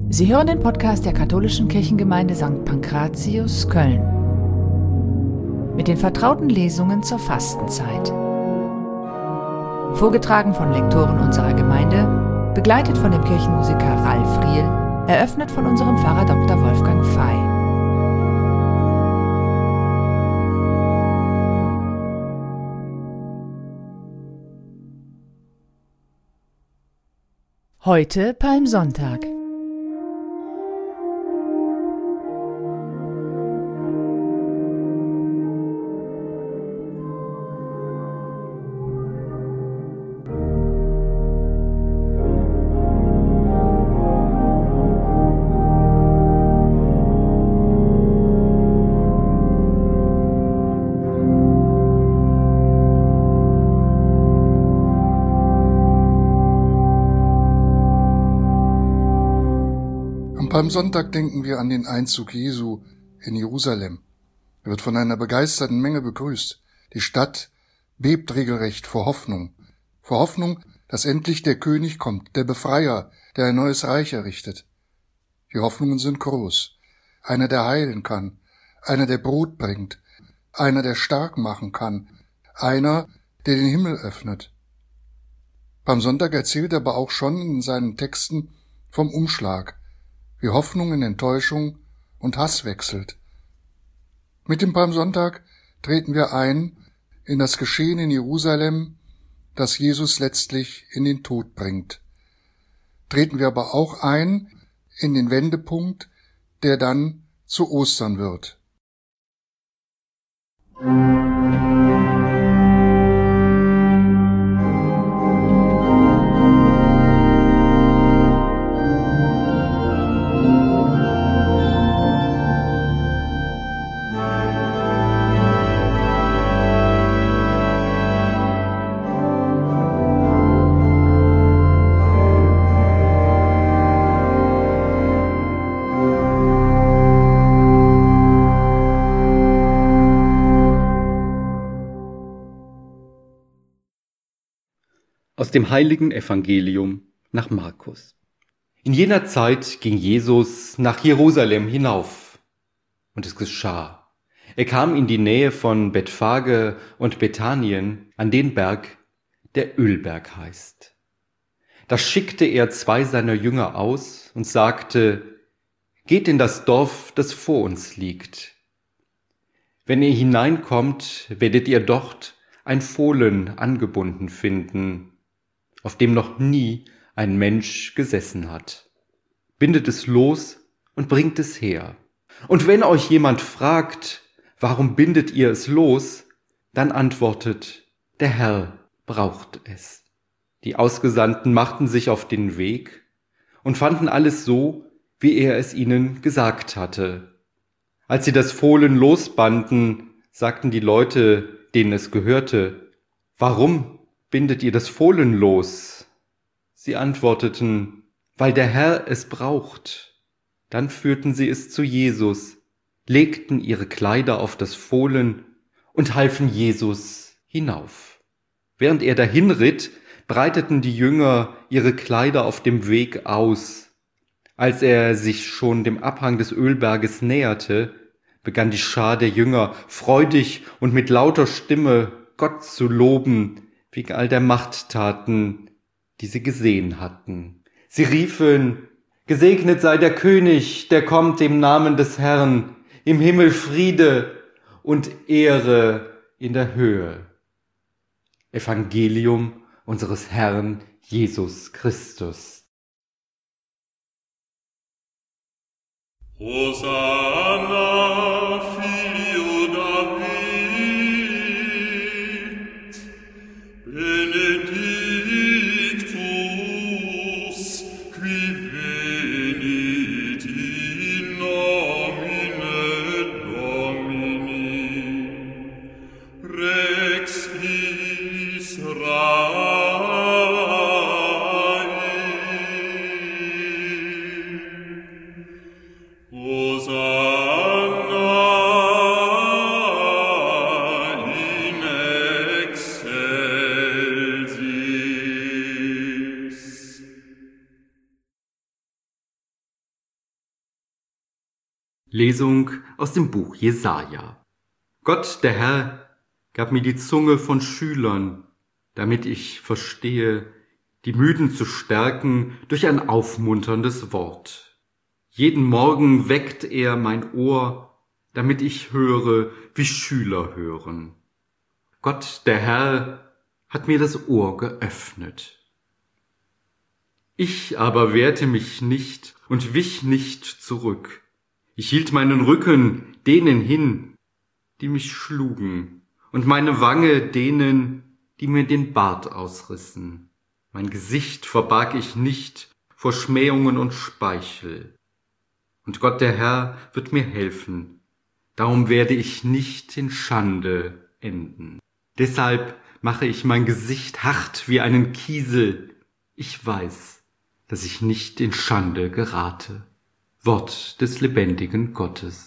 Sie hören den Podcast der katholischen Kirchengemeinde St. Pankratius, Köln. Mit den vertrauten Lesungen zur Fastenzeit. Vorgetragen von Lektoren unserer Gemeinde, begleitet von dem Kirchenmusiker Ralf Riel, eröffnet von unserem Pfarrer Dr. Wolfgang Fey. Heute Palmsonntag. Am Palmsonntag denken wir an den Einzug Jesu in Jerusalem. Er wird von einer begeisterten Menge begrüßt. Die Stadt bebt regelrecht vor Hoffnung. Vor Hoffnung, dass endlich der König kommt, der Befreier, der ein neues Reich errichtet. Die Hoffnungen sind groß. Einer, der heilen kann. Einer, der Brot bringt. Einer, der stark machen kann. Einer, der den Himmel öffnet. Palmsonntag erzählt aber auch schon in seinen Texten vom Umschlag, wie Hoffnung in Enttäuschung und Hass wechselt. Mit dem Palmsonntag treten wir ein in das Geschehen in Jerusalem, das Jesus letztlich in den Tod bringt. Treten wir aber auch ein in den Wendepunkt, der dann zu Ostern wird. Aus dem heiligen Evangelium nach Markus. In jener Zeit ging Jesus nach Jerusalem hinauf, und es geschah. Er kam in die Nähe von Bethphage und Bethanien an den Berg, der Ölberg heißt. Da schickte er 2 seiner Jünger aus und sagte: Geht in das Dorf, das vor uns liegt. Wenn ihr hineinkommt, werdet ihr dort ein Fohlen angebunden finden, auf dem noch nie ein Mensch gesessen hat. Bindet es los und bringt es her. Und wenn euch jemand fragt, warum bindet ihr es los, dann antwortet: Der Herr braucht es. Die Ausgesandten machten sich auf den Weg und fanden alles so, wie er es ihnen gesagt hatte. Als sie das Fohlen losbanden, sagten die Leute, denen es gehörte: Warum bindet ihr das Fohlen los? Sie antworteten: Weil der Herr es braucht. Dann führten sie es zu Jesus, legten ihre Kleider auf das Fohlen und halfen Jesus hinauf. Während er dahin ritt, breiteten die Jünger ihre Kleider auf dem Weg aus. Als er sich schon dem Abhang des Ölberges näherte, begann die Schar der Jünger freudig und mit lauter Stimme Gott zu loben, wegen all der Machttaten, die sie gesehen hatten. Sie riefen: Gesegnet sei der König, der kommt im Namen des Herrn, im Himmel Friede und Ehre in der Höhe. Evangelium unseres Herrn Jesus Christus. Hosanna, Filio David, benedictus qui venit in nomine Domini, Rex Israel. Hosanna. Lesung aus dem Buch Jesaja. Gott, der Herr, gab mir die Zunge von Schülern, damit ich verstehe, die Müden zu stärken durch ein aufmunterndes Wort. Jeden Morgen weckt er mein Ohr, damit ich höre, wie Schüler hören. Gott, der Herr, hat mir das Ohr geöffnet. Ich aber wehrte mich nicht und wich nicht zurück. Ich hielt meinen Rücken denen hin, die mich schlugen, und meine Wange denen, die mir den Bart ausrissen. Mein Gesicht verbarg ich nicht vor Schmähungen und Speichel. Und Gott der Herr wird mir helfen, darum werde ich nicht in Schande enden. Deshalb mache ich mein Gesicht hart wie einen Kiesel. Ich weiß, dass ich nicht in Schande gerate. Wort des lebendigen Gottes.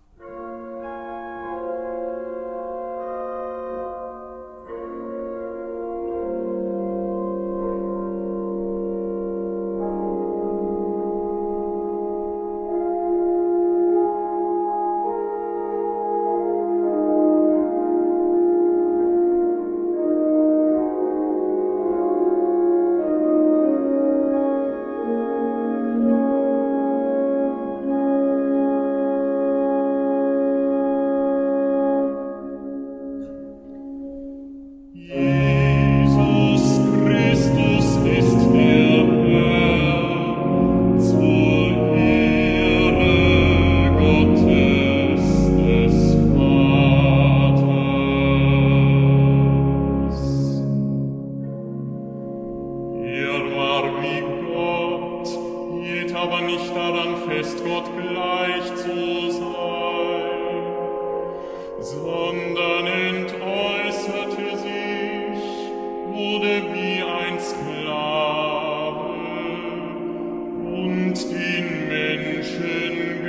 Aber nicht daran fest, Gott gleich zu sein, sondern entäußerte sich, wurde wie ein Sklave und den Menschen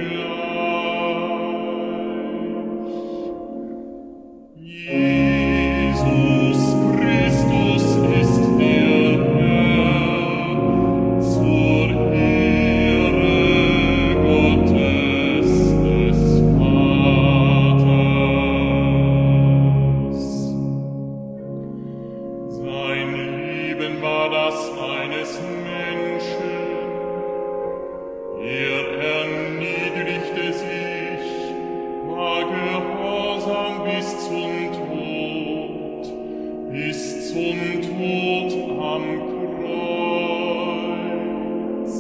gleich. Jesus Christus ist der Herr, zur Ehre Gottes des Vaters. Sein Leben war das eines Menschen. Er erniedrigte sich, war gehorsam bis zum Tod am Kreuz.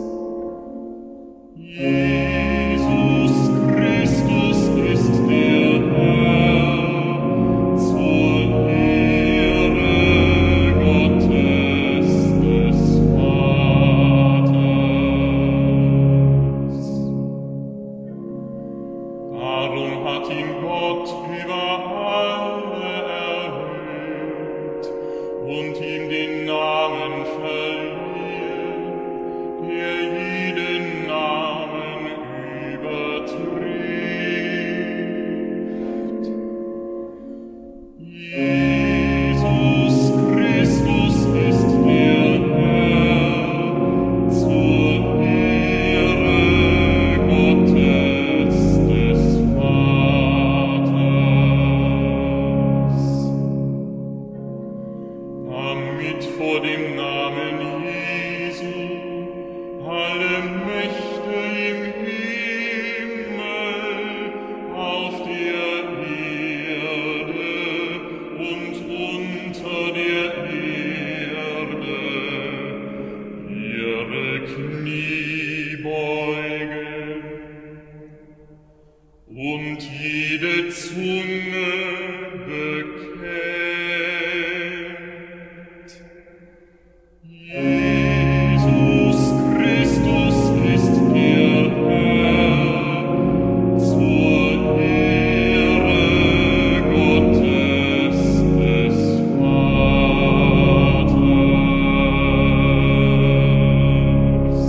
Jesus Christus ist der Herr, zur Ehre Gottes des Vaters. Darum hat ihn Gott über alle erhöht und ihm den Namen verliehen, der jeden Namen übertrifft. Jesus Christus ist der Herr, zur Ehre Gottes des Vaters. Damit vor dem Namen Jesu alle Mächte im Himmel, auf der Erde und unter der Erde ihre Knie beugen und jede Zunge bekennt. Jesus Christus ist der Herr, zur Ehre Gottes des Vaters.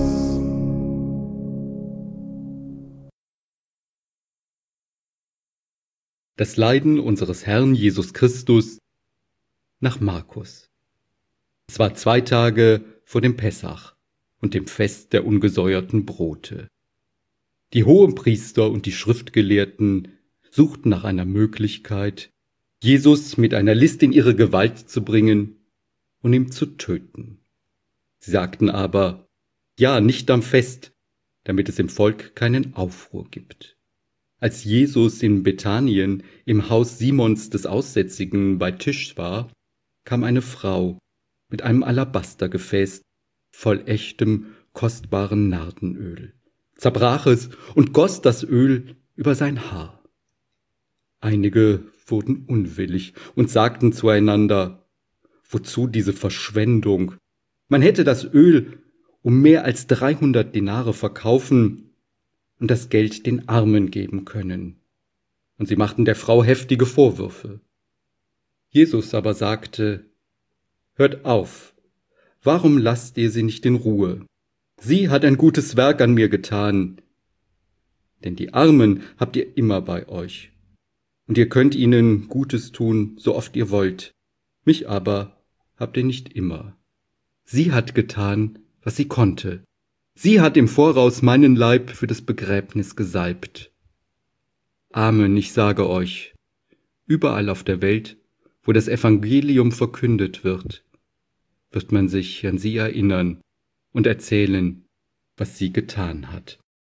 Das Leiden unseres Herrn Jesus Christus nach Markus. Es war 2 Tage vor dem Pessach und dem Fest der ungesäuerten Brote. Die Hohenpriester und die Schriftgelehrten suchten nach einer Möglichkeit, Jesus mit einer List in ihre Gewalt zu bringen und ihn zu töten. Sie sagten aber, ja, nicht am Fest, damit es im Volk keinen Aufruhr gibt. Als Jesus in Bethanien im Haus Simons des Aussätzigen bei Tisch war, kam eine Frau mit einem Alabastergefäß voll echtem, kostbaren Nardenöl, zerbrach es und goss das Öl über sein Haar. Einige wurden unwillig und sagten zueinander, wozu diese Verschwendung? Man hätte das Öl um mehr als 300 Denare verkaufen und das Geld den Armen geben können. Und sie machten der Frau heftige Vorwürfe. Jesus aber sagte, hört auf, warum lasst ihr sie nicht in Ruhe? Sie hat ein gutes Werk an mir getan. Denn die Armen habt ihr immer bei euch. Und ihr könnt ihnen Gutes tun, so oft ihr wollt. Mich aber habt ihr nicht immer. Sie hat getan, was sie konnte. Sie hat im Voraus meinen Leib für das Begräbnis gesalbt. Amen, ich sage euch, überall auf der Welt, wo das Evangelium verkündet wird man sich an sie erinnern und erzählen, was sie getan hat.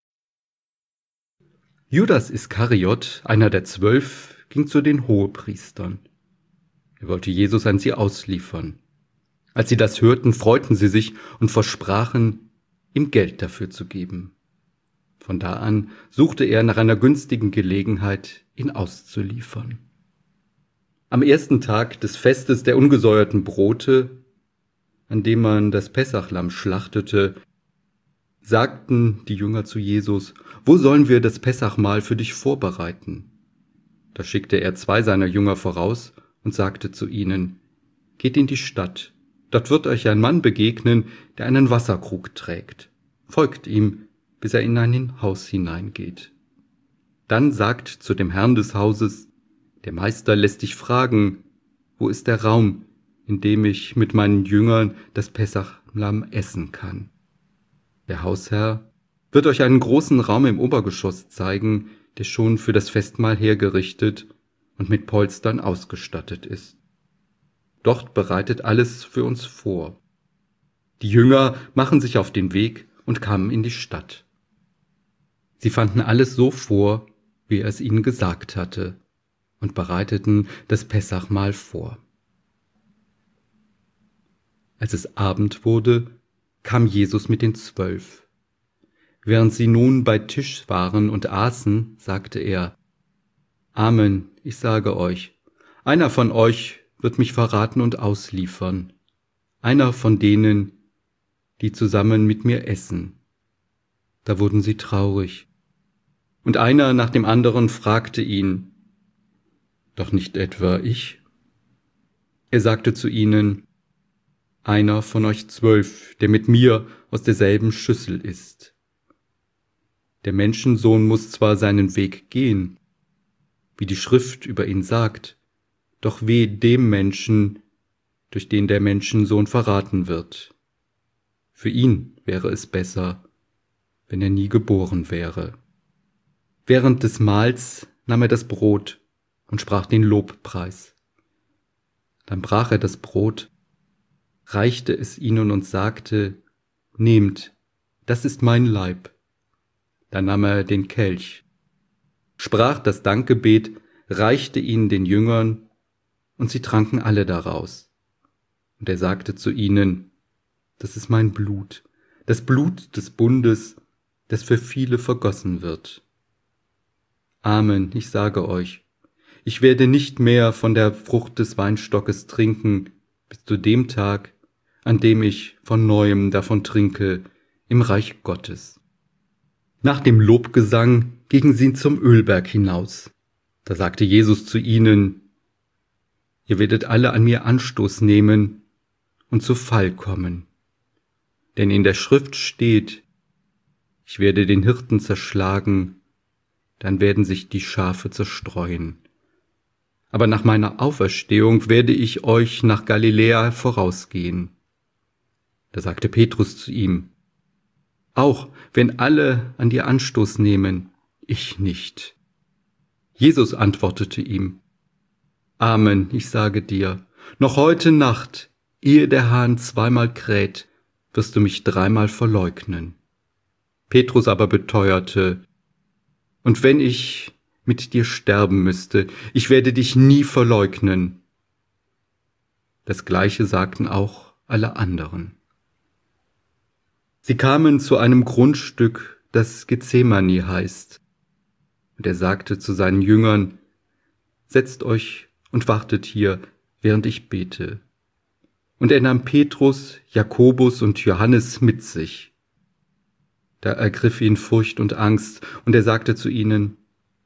Judas Iskariot, einer der 12, ging zu den Hohepriestern. Er wollte Jesus an sie ausliefern. Als sie das hörten, freuten sie sich und versprachen, ihm Geld dafür zu geben. Von da an suchte er nach einer günstigen Gelegenheit, ihn auszuliefern. Am ersten Tag des Festes der ungesäuerten Brote, an dem man das Pessachlamm schlachtete, sagten die Jünger zu Jesus, wo sollen wir das Pessachmahl für dich vorbereiten? Da schickte er 2 seiner Jünger voraus und sagte zu ihnen, geht in die Stadt, dort wird euch ein Mann begegnen, der einen Wasserkrug trägt. Folgt ihm, bis er in ein Haus hineingeht. Dann sagt zu dem Herrn des Hauses, der Meister lässt dich fragen, wo ist der Raum, in dem ich mit meinen Jüngern das Pessachlamm essen kann? Der Hausherr wird euch einen großen Raum im Obergeschoss zeigen, der schon für das Festmahl hergerichtet und mit Polstern ausgestattet ist. Dort bereitet alles für uns vor. Die Jünger machen sich auf den Weg und kamen in die Stadt. Sie fanden alles so vor, wie er es ihnen gesagt hatte, und bereiteten das Pessachmahl vor. Als es Abend wurde, kam Jesus mit den 12. Während sie nun bei Tisch waren und aßen, sagte er, Amen, ich sage euch, einer von euch wird mich verraten und ausliefern, einer von denen, die zusammen mit mir essen. Da wurden sie traurig. Und einer nach dem anderen fragte ihn, doch nicht etwa ich? Er sagte zu ihnen, einer von euch 12, der mit mir aus derselben Schüssel isst. Der Menschensohn muss zwar seinen Weg gehen, wie die Schrift über ihn sagt, doch weh dem Menschen, durch den der Menschensohn verraten wird. Für ihn wäre es besser, wenn er nie geboren wäre. Während des Mahls nahm er das Brot und sprach den Lobpreis. Dann brach er das Brot, reichte es ihnen und sagte, nehmt, das ist mein Leib. Dann nahm er den Kelch, sprach das Dankgebet, reichte ihn den Jüngern, und sie tranken alle daraus. Und er sagte zu ihnen, das ist mein Blut, das Blut des Bundes, das für viele vergossen wird. Amen, ich sage euch, ich werde nicht mehr von der Frucht des Weinstockes trinken, bis zu dem Tag, an dem ich von Neuem davon trinke, im Reich Gottes. Nach dem Lobgesang gingen sie zum Ölberg hinaus. Da sagte Jesus zu ihnen, ihr werdet alle an mir Anstoß nehmen und zu Fall kommen. Denn in der Schrift steht, ich werde den Hirten zerschlagen, dann werden sich die Schafe zerstreuen. Aber nach meiner Auferstehung werde ich euch nach Galiläa vorausgehen. Da sagte Petrus zu ihm, auch wenn alle an dir Anstoß nehmen, ich nicht. Jesus antwortete ihm: Amen, ich sage dir, noch heute Nacht, ehe der Hahn zweimal kräht, wirst du mich 3-mal verleugnen. Petrus aber beteuerte: Und wenn ich mit dir sterben müsste, ich werde dich nie verleugnen. Das Gleiche sagten auch alle anderen. Sie kamen zu einem Grundstück, das Gethsemane heißt. Und er sagte zu seinen Jüngern: Setzt euch und wartet hier, während ich bete. Und er nahm Petrus, Jakobus und Johannes mit sich. Da ergriff ihn Furcht und Angst, und er sagte zu ihnen: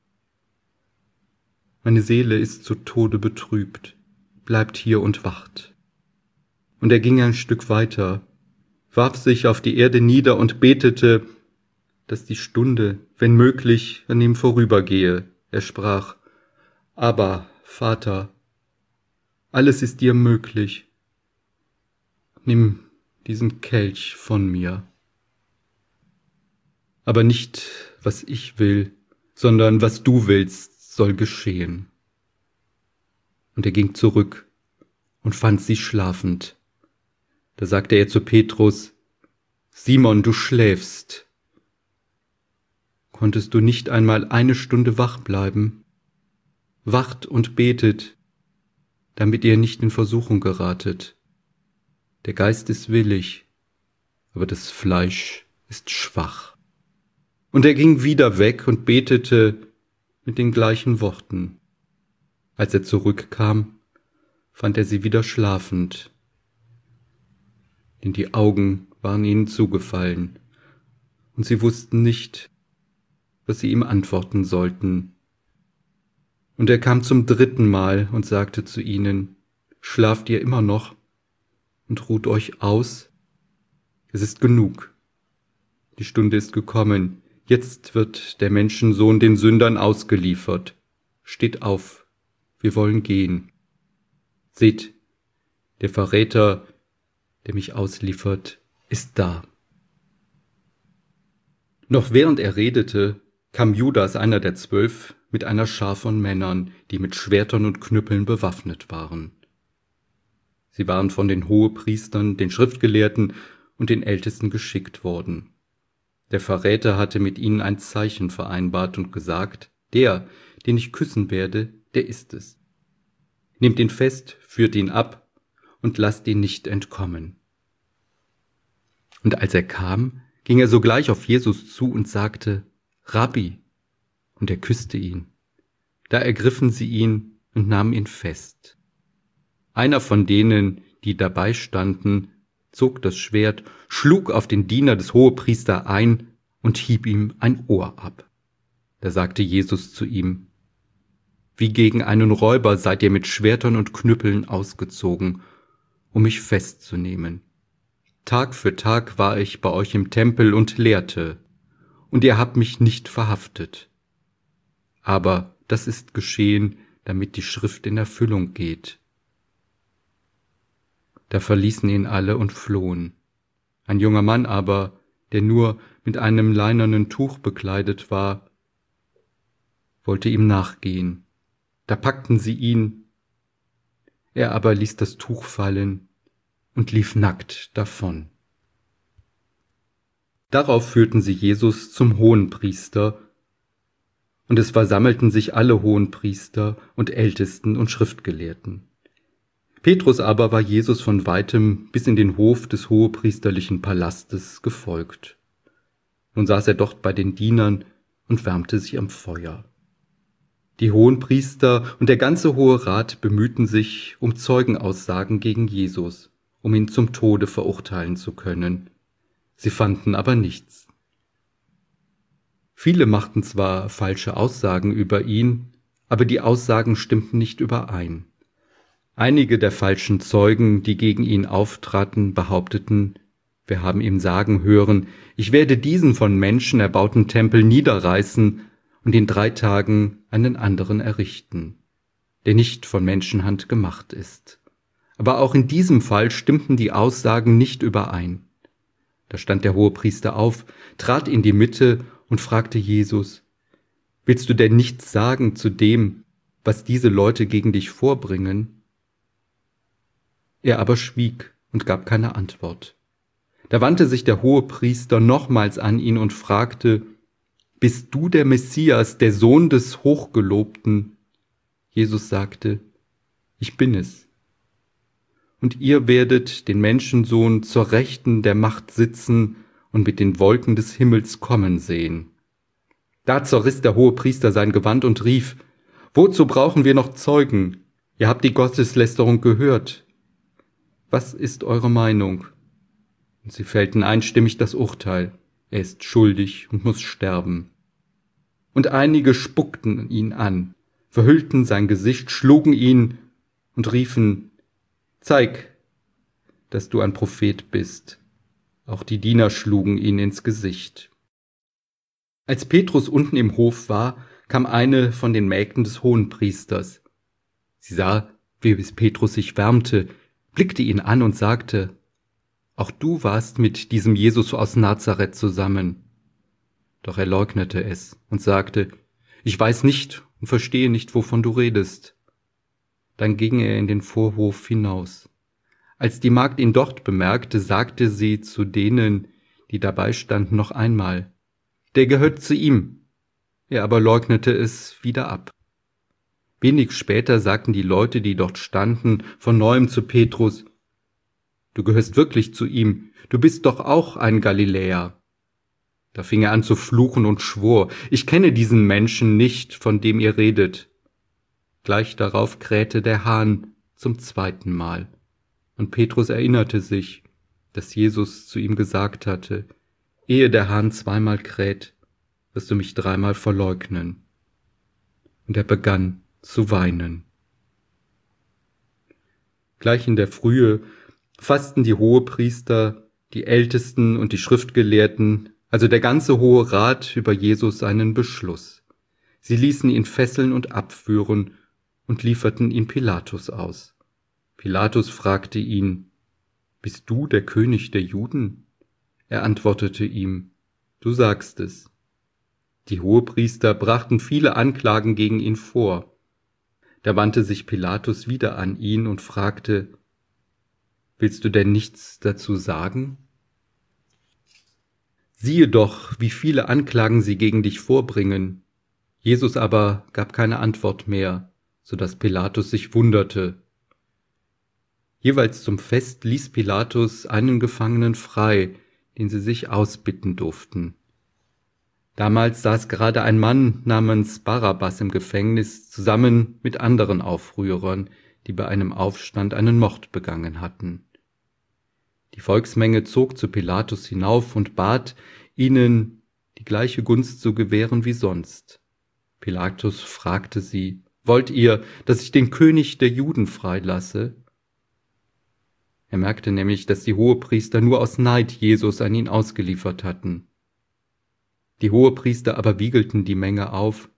Meine Seele ist zu Tode betrübt, bleibt hier und wacht. Und er ging ein Stück weiter, warf sich auf die Erde nieder und betete, dass die Stunde, wenn möglich, an ihm vorübergehe. Er sprach: Aber, Vater, alles ist dir möglich. Nimm diesen Kelch von mir. Aber nicht, was ich will, sondern was du willst, soll geschehen. Und er ging zurück und fand sie schlafend. Da sagte er zu Petrus: Simon, du schläfst. Konntest du nicht einmal 1 Stunde wach bleiben? Wacht und betet, damit ihr nicht in Versuchung geratet. Der Geist ist willig, aber das Fleisch ist schwach. Und er ging wieder weg und betete mit den gleichen Worten. Als er zurückkam, fand er sie wieder schlafend, denn die Augen waren ihnen zugefallen, und sie wussten nicht, was sie ihm antworten sollten. Und er kam zum 3. Mal und sagte zu ihnen: Schlaft ihr immer noch und ruht euch aus? Es ist genug. Die Stunde ist gekommen. Jetzt wird der Menschensohn den Sündern ausgeliefert. Steht auf, wir wollen gehen. Seht, der Verräter, der mich ausliefert, ist da. Noch während er redete, kam Judas, einer der 12, mit einer Schar von Männern, die mit Schwertern und Knüppeln bewaffnet waren. Sie waren von den Hohepriestern, den Schriftgelehrten und den Ältesten geschickt worden. Der Verräter hatte mit ihnen ein Zeichen vereinbart und gesagt: Der, den ich küssen werde, der ist es. Nehmt ihn fest, führt ihn ab und lasst ihn nicht entkommen. Und als er kam, ging er sogleich auf Jesus zu und sagte: Rabbi, und er küsste ihn. Da ergriffen sie ihn und nahmen ihn fest. Einer von denen, die dabei standen, zog das Schwert, schlug auf den Diener des Hohepriesters ein und hieb ihm ein Ohr ab. Da sagte Jesus zu ihm: Wie gegen einen Räuber seid ihr mit Schwertern und Knüppeln ausgezogen, um mich festzunehmen. Tag für Tag war ich bei euch im Tempel und lehrte, und ihr habt mich nicht verhaftet. Aber das ist geschehen, damit die Schrift in Erfüllung geht. Da verließen ihn alle und flohen. Ein junger Mann aber, der nur mit einem leinenen Tuch bekleidet war, wollte ihm nachgehen. Da packten sie ihn. Er aber ließ das Tuch fallen und lief nackt davon. Darauf führten sie Jesus zum Hohenpriester, und es versammelten sich alle Hohenpriester und Ältesten und Schriftgelehrten. Petrus aber war Jesus von weitem bis in den Hof des hohepriesterlichen Palastes gefolgt. Nun saß er dort bei den Dienern und wärmte sich am Feuer. Die Hohenpriester und der ganze Hohe Rat bemühten sich um Zeugenaussagen gegen Jesus, um ihn zum Tode verurteilen zu können. Sie fanden aber nichts. Viele machten zwar falsche Aussagen über ihn, aber die Aussagen stimmten nicht überein. Einige der falschen Zeugen, die gegen ihn auftraten, behaupteten: Wir haben ihm sagen hören, ich werde diesen von Menschen erbauten Tempel niederreißen und in 3 Tagen einen anderen errichten, der nicht von Menschenhand gemacht ist. Aber auch in diesem Fall stimmten die Aussagen nicht überein. Da stand der Hohepriester auf, trat in die Mitte und fragte Jesus: Willst du denn nichts sagen zu dem, was diese Leute gegen dich vorbringen? Er aber schwieg und gab keine Antwort. Da wandte sich der Hohepriester nochmals an ihn und fragte: Bist du der Messias, der Sohn des Hochgelobten? Jesus sagte: Ich bin es. Und ihr werdet den Menschensohn zur Rechten der Macht sitzen und mit den Wolken des Himmels kommen sehen. Da zerriss der Hohepriester sein Gewand und rief: Wozu brauchen wir noch Zeugen? Ihr habt die Gotteslästerung gehört. Was ist eure Meinung? Und sie fällten einstimmig das Urteil: Er ist schuldig und muss sterben. Und einige spuckten ihn an, verhüllten sein Gesicht, schlugen ihn und riefen: Zeig, dass du ein Prophet bist. Auch die Diener schlugen ihn ins Gesicht. Als Petrus unten im Hof war, kam eine von den Mägden des Hohenpriesters. Sie sah, wie Petrus sich wärmte, blickte ihn an und sagte: Auch du warst mit diesem Jesus aus Nazareth zusammen. Doch er leugnete es und sagte: Ich weiß nicht und verstehe nicht, wovon du redest. Dann ging er in den Vorhof hinaus. Als die Magd ihn dort bemerkte, sagte sie zu denen, die dabei standen, noch einmal: Der gehört zu ihm. Er aber leugnete es wieder ab. Wenig später sagten die Leute, die dort standen, von neuem zu Petrus: Du gehörst wirklich zu ihm, du bist doch auch ein Galiläer. Da fing er an zu fluchen und schwor: Ich kenne diesen Menschen nicht, von dem ihr redet. Gleich darauf krähte der Hahn zum 2. Mal. Und Petrus erinnerte sich, dass Jesus zu ihm gesagt hatte: Ehe der Hahn 2-mal kräht, wirst du mich 3-mal verleugnen. Und er begann zu weinen. Gleich in der Frühe fassten die Hohepriester, die Ältesten und die Schriftgelehrten, also der ganze Hohe Rat, über Jesus einen Beschluss. Sie ließen ihn fesseln und abführen und lieferten ihn Pilatus aus. Pilatus fragte ihn: Bist du der König der Juden? Er antwortete ihm: Du sagst es. Die Hohepriester brachten viele Anklagen gegen ihn vor. Da wandte sich Pilatus wieder an ihn und fragte: Willst du denn nichts dazu sagen? Siehe doch, wie viele Anklagen sie gegen dich vorbringen. Jesus aber gab keine Antwort mehr, so dass Pilatus sich wunderte. Jeweils zum Fest ließ Pilatus einen Gefangenen frei, den sie sich ausbitten durften. Damals saß gerade ein Mann namens Barabbas im Gefängnis zusammen mit anderen Aufrührern, die bei einem Aufstand einen Mord begangen hatten. Die Volksmenge zog zu Pilatus hinauf und bat, ihnen die gleiche Gunst zu gewähren wie sonst. Pilatus fragte sie: Wollt ihr, dass ich den König der Juden freilasse? Er merkte nämlich, dass die Hohepriester nur aus Neid Jesus an ihn ausgeliefert hatten. Die Hohepriester aber wiegelten die Menge auf,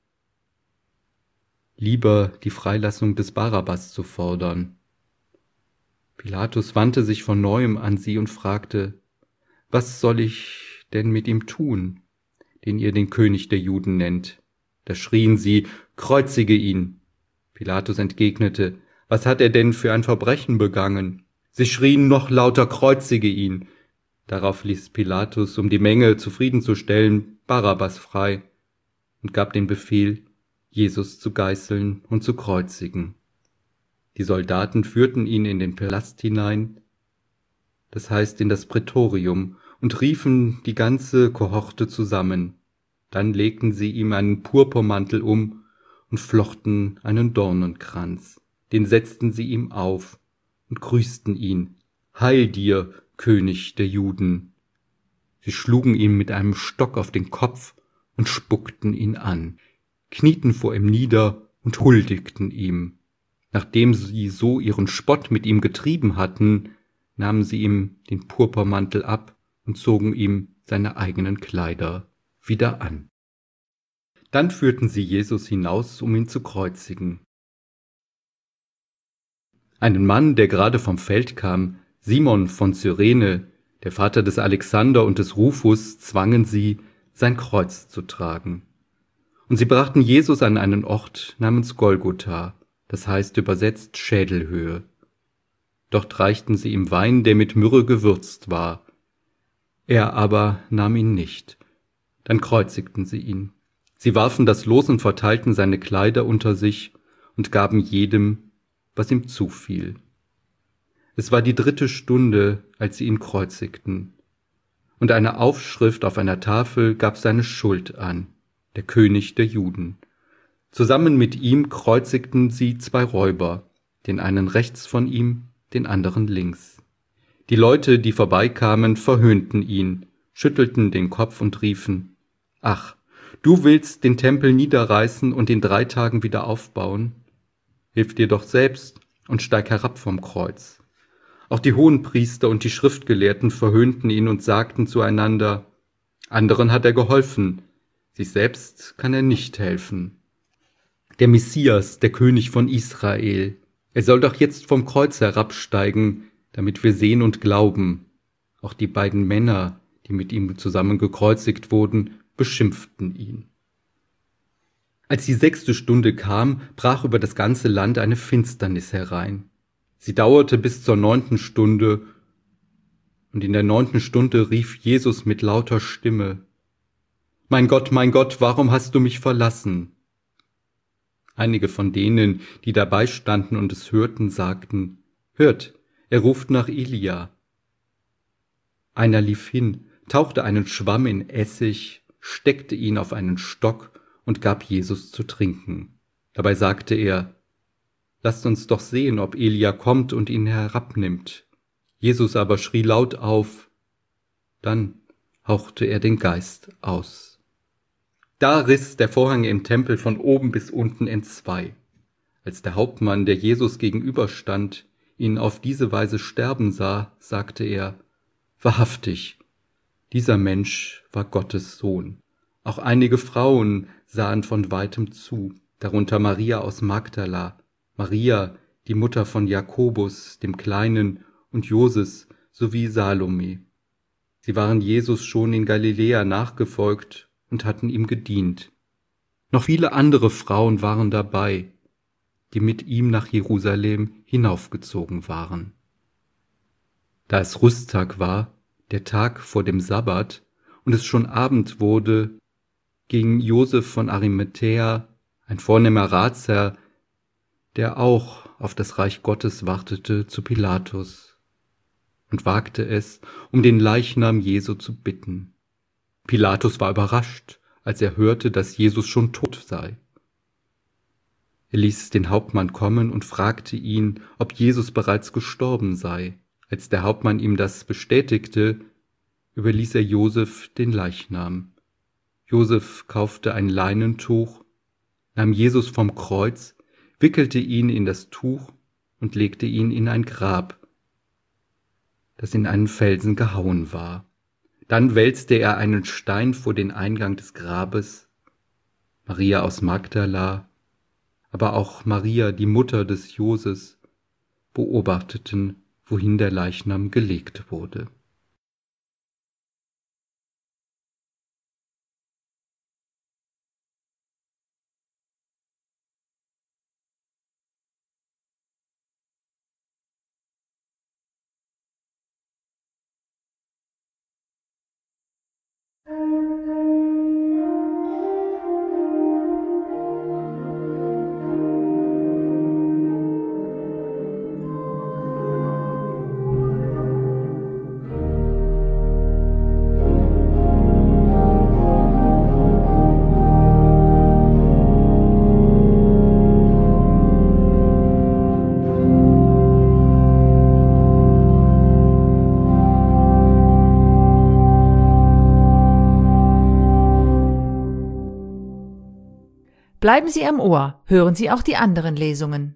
lieber die Freilassung des Barabbas zu fordern. Pilatus wandte sich von neuem an sie und fragte: Was soll ich denn mit ihm tun, den ihr den König der Juden nennt? Da schrien sie: Kreuzige ihn! Pilatus entgegnete: Was hat er denn für ein Verbrechen begangen? Sie schrien noch lauter: Kreuzige ihn! Darauf ließ Pilatus, um die Menge zufriedenzustellen, Barabbas frei und gab den Befehl, Jesus zu geißeln und zu kreuzigen. Die Soldaten führten ihn in den Palast hinein, das heißt in das Prätorium, und riefen die ganze Kohorte zusammen. Dann legten sie ihm einen Purpurmantel um und flochten einen Dornenkranz. Den setzten sie ihm auf und grüßten ihn: Heil dir, König der Juden! Sie schlugen ihm mit einem Stock auf den Kopf und spuckten ihn an, knieten vor ihm nieder und huldigten ihm. Nachdem sie so ihren Spott mit ihm getrieben hatten, nahmen sie ihm den Purpurmantel ab und zogen ihm seine eigenen Kleider wieder an. Dann führten sie Jesus hinaus, um ihn zu kreuzigen. Einen Mann, der gerade vom Feld kam, Simon von Cyrene, Der Vater des Alexander und des Rufus zwangen sie, sein Kreuz zu tragen. Und sie brachten Jesus an einen Ort namens Golgotha, das heißt übersetzt Schädelhöhe. Dort reichten sie ihm Wein, der mit Myrrhe gewürzt war. Er aber nahm ihn nicht. Dann kreuzigten sie ihn. Sie warfen das Los und verteilten seine Kleider unter sich und gaben jedem, was ihm zufiel. Es war die 3. Stunde, als sie ihn kreuzigten. Und eine Aufschrift auf einer Tafel gab seine Schuld an, der König der Juden. Zusammen mit ihm kreuzigten sie 2 Räuber, den einen rechts von ihm, den anderen links. Die Leute, die vorbeikamen, verhöhnten ihn, schüttelten den Kopf und riefen: »Ach, du willst den Tempel niederreißen und in 3 Tagen wieder aufbauen? Hilf dir doch selbst und steig herab vom Kreuz.« Auch die Hohenpriester und die Schriftgelehrten verhöhnten ihn und sagten zueinander: »Anderen hat er geholfen, sich selbst kann er nicht helfen. Der Messias, der König von Israel, er soll doch jetzt vom Kreuz herabsteigen, damit wir sehen und glauben.« Auch die beiden Männer, die mit ihm zusammen gekreuzigt wurden, beschimpften ihn. Als die 6. Stunde kam, brach über das ganze Land eine Finsternis herein. Sie dauerte bis zur 9. Stunde, und in der 9. Stunde rief Jesus mit lauter Stimme: mein Gott, warum hast du mich verlassen?« Einige von denen, die dabei standen und es hörten, sagten: »Hört, er ruft nach Elia.« Einer lief hin, tauchte einen Schwamm in Essig, steckte ihn auf einen Stock und gab Jesus zu trinken. Dabei sagte er: »Lasst uns doch sehen, ob Elia kommt und ihn herabnimmt.« Jesus aber schrie laut auf. Dann hauchte er den Geist aus. Da riss der Vorhang im Tempel von oben bis unten entzwei. Als der Hauptmann, der Jesus gegenüberstand, ihn auf diese Weise sterben sah, sagte er: »Wahrhaftig, dieser Mensch war Gottes Sohn.« Auch einige Frauen sahen von weitem zu, darunter Maria aus Magdala, Maria, die Mutter von Jakobus, dem Kleinen, und Joses, sowie Salome. Sie waren Jesus schon in Galiläa nachgefolgt und hatten ihm gedient. Noch viele andere Frauen waren dabei, die mit ihm nach Jerusalem hinaufgezogen waren. Da es Rüsttag war, der Tag vor dem Sabbat, und es schon Abend wurde, ging Josef von Arimathäa, ein vornehmer Ratsherr, der auch auf das Reich Gottes wartete, zu Pilatus und wagte es, um den Leichnam Jesu zu bitten. Pilatus war überrascht, als er hörte, dass Jesus schon tot sei. Er ließ den Hauptmann kommen und fragte ihn, ob Jesus bereits gestorben sei. Als der Hauptmann ihm das bestätigte, überließ er Josef den Leichnam. Josef kaufte ein Leinentuch, nahm Jesus vom Kreuz, wickelte ihn in das Tuch und legte ihn in ein Grab, das in einen Felsen gehauen war. Dann wälzte er einen Stein vor den Eingang des Grabes. Maria aus Magdala, aber auch Maria, die Mutter des Joses, beobachteten, wohin der Leichnam gelegt wurde. Bleiben Sie am Ohr, hören Sie auch die anderen Lesungen.